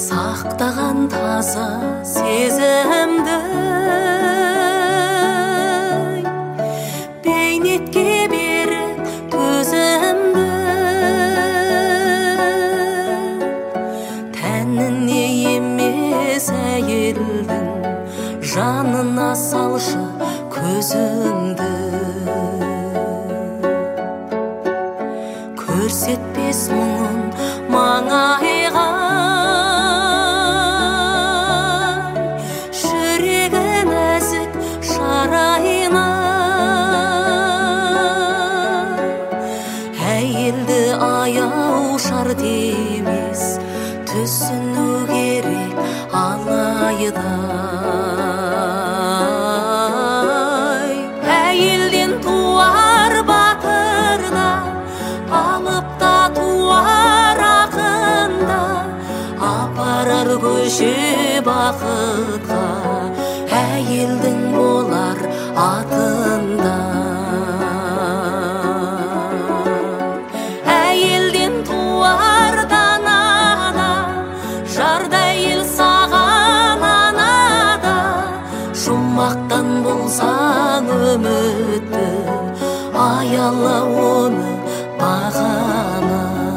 сақтаған таза сезімді бейнетке беріп төзімді тәніне емес әйелдің жанына салшы көзіңді көрсетпес мұңын маңайға жүрегі нәзік шарайына әйелді аяу шарт емес түсіну керек алайда әйелден туар батырда алып та туар ақында апарар көше бақытқа әйелдің болар атында әйелден туар данада жардай ел саған анада жұмақтан болсаң үмітті аяла оны бағана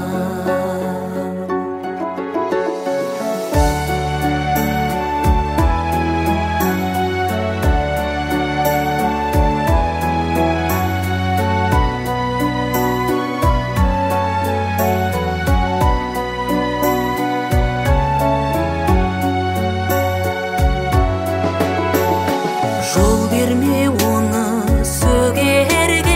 жол берме оны сөгерге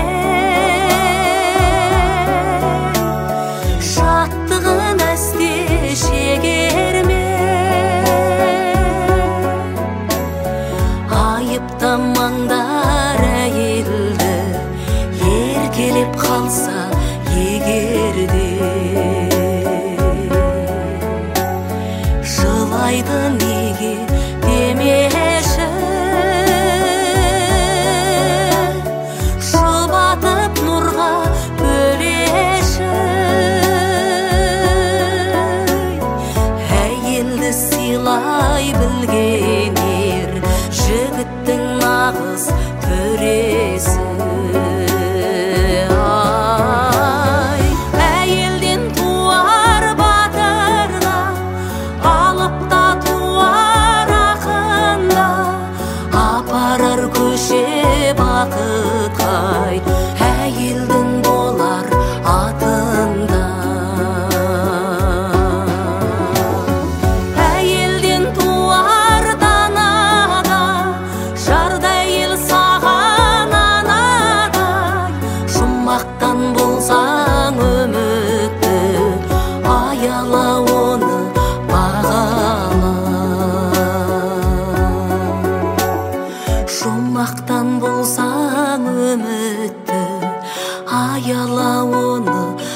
шаттығын әсте шегерме айыптамаңдар әйелді еркелеп қалса егерде жылайды неге демеші жұбатып нұрға бөлеші әйелді сыйлай білген ер жігіттің нағыз төресі әйелден туар батырда алып та туар ақында апарар көше бақытқа әйелдің болар атында әйелден туар данада жардай ел саған анадай жұмақтан болсаң үмітті аяла оны бағала жұмақтан болсаң үмітті аяла оны